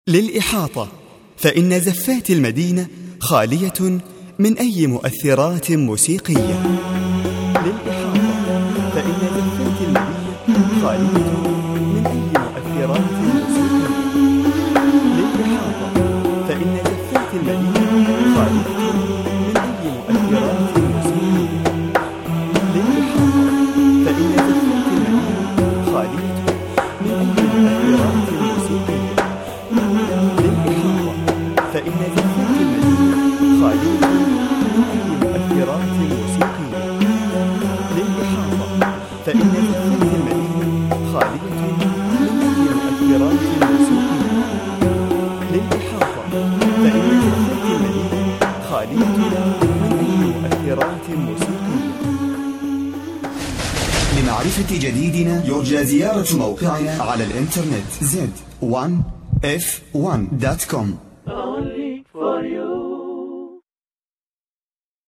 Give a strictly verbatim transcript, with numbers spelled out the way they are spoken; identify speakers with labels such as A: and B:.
A: للإحاطة، فإن زفات المدينة خالية من أي مؤثرات موسيقية. للإحاطة، فإن زفات المدينة خالية من أي مؤثرات موسيقية. للإحاطة، فإن زفات المدينة خالية من أي مؤثرات موسيقية. للإحاطة، فإن زفات المدينة خالية من أي مؤثرات موسيقية. للإحاطة، فإن زفات المدينة خالية من أي مؤثرات موسيقية. للإحاطة، فإن زفات المدينة خالية من أي مؤثرات موسيقية. للإحاطة، فإن زفات المدينة خالية من أي مؤثرات موسيقية. لمعرفة جديدنا يرجى زيارة موقعنا على الإنترنت زد ون إف ون دوت كوم.